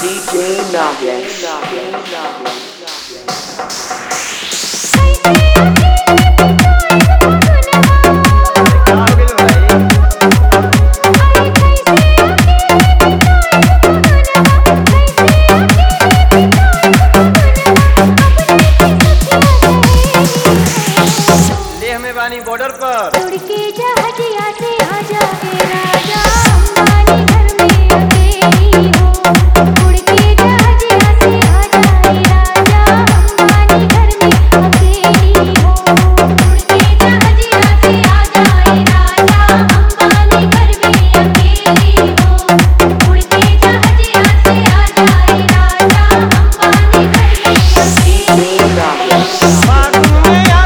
DJ Nagesh. Border पर उड़ के जहाजिया से आ जाए राजा अंबानी घर में अकेली हो। उड़ के जहाजिया से आ जाए राजा अंबानी घर में अकेली हो। उड़ के जहाजिया से आ जाए राजा अंबानी घर में अकेली हो। उड़ के जहाजिया से आ जाए राजा अंबानी घर में अकेली हो।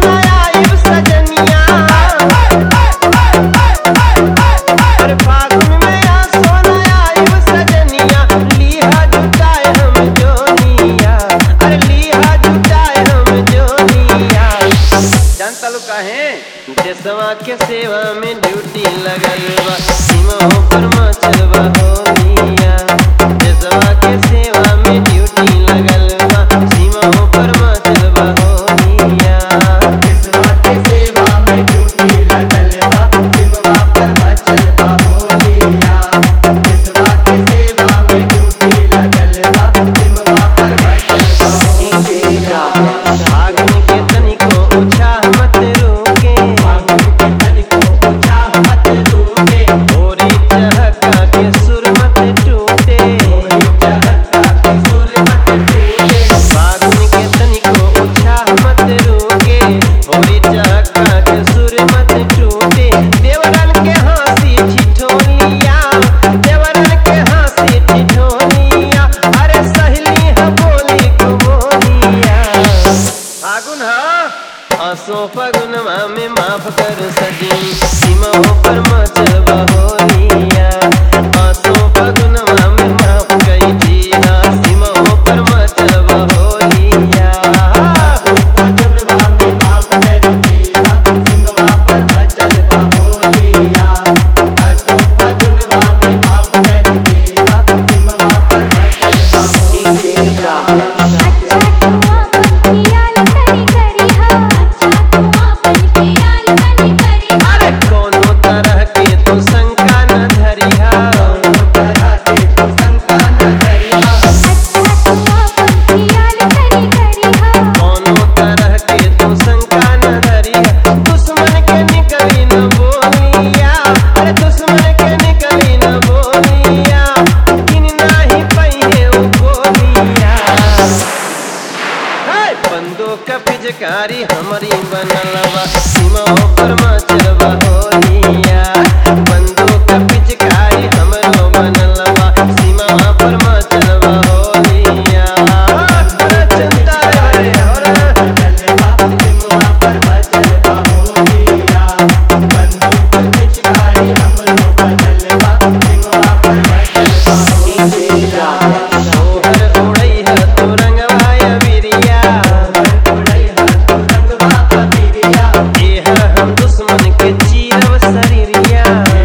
देशवा के सेवा में ड्यूटी लगल बा सीमाओं पर मचलवा होलिया। देशवा के सेवा में ड्यूटी लगल बा सीमाओं पर मचलवा होलिया। देशवा के सेवा में ड्यूटी लगल बा सीमावा पर मचलवा होलिया। देशवा के सेवा में ड्यूटी लगल बा सीमावा पर मचलवा होलिया। फागुन के तनिको उत्साह मत रुके, होरी चहका के सुर मत टूटे। फागुन के तनिको उत्साह मत रुके, होरी चहका के सुर मत टूटे। देवरन के हंसी ठिठोलिया, देवरन के हंसी ठिठोलिया। अरे सहेली है बोली को बोलिया। फागुन आसो फगुनवा में माफ कर सजी सीमाओं पर मचलवा होलिया। आसो फगुनवा में माफ कई जी सीमाओं पर मचलवा होलिया। फगुनवा में माफ कर दिया सीमावा पर मचलवा होलिया। आसो फगुनवा में माफ कर दिया सीमावा पर मचलवा होलिया। अरे कोनो तरह के तो शंका न धरिहा, कोनो तरह के तो शंका न धरिहा। दुश्मन के निकली न बोलिया, अरे दुश्मन के निकली न बोलिया। किन नाही पहिए उ बोलिया। बंदूक पिचकारी हमारी बनलवा सीमाओं पर मचलवा होलिया। बंदूक पिचकारी हमरो बनलवा सीमा पर मचलवा होलिया। चिंता रे मचलवा सीमावा पर मचलवा होलिया। बंदूक पिचकारी हमरो मचलवा सीमावा पर मचलवा होलिया। तोहर उड़ई है तो रंगवाया बिरिया, एह हम दुश्मन के चीरव शरीरिया।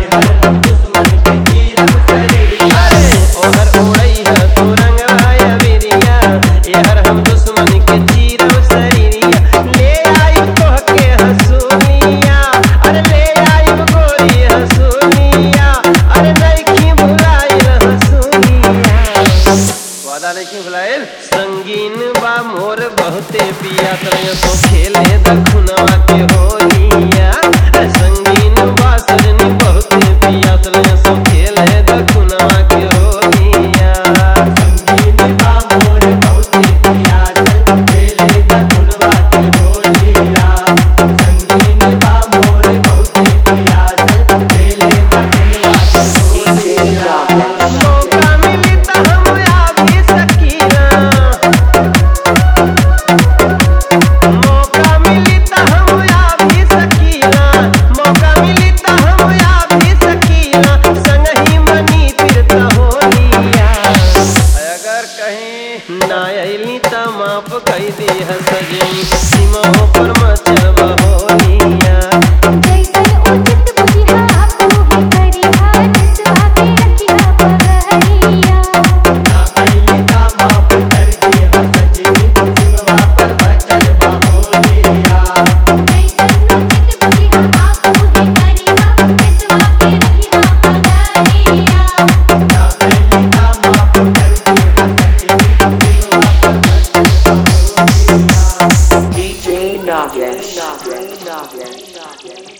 अरे ओहर उड़ई है तो रंगवाया बिरिया, एहर हम दुश्मन के चीरव शरीरिया। ले आई तोह के हसूलिया, अरे ले आई गोरी हसूलिया। अरे नइखी भुलाइल हसूलिया, वादा नइखी भुलाइल। संगीन बा मोर बहुते पिया तरह तो खेले दखुनवा के होलिया। संगीन बा सजनी बहुते पिया तरह तो खेले दखुनवा के होलिया। संगीन बा मोर बहुते पिया खेले दखुनवा के होलिया। संगीन बा मोर बहुते पिया खेले दखुनवा के होलिया। मौका मिली त हम आ भी सकीना, मौका मिली त हम आ भी सकीना। मौका मिली त हम आ भी सकीना। संगही मनी तीर्थ होलिया। अगर कहीं ना अइली त माफ कई दी है सजनी सीमाओं पर मचलवा होलिया। जैसन उचित बुझिहा आपको ही करिहा, जिसवा के रखिहा बहरिया। Darkness.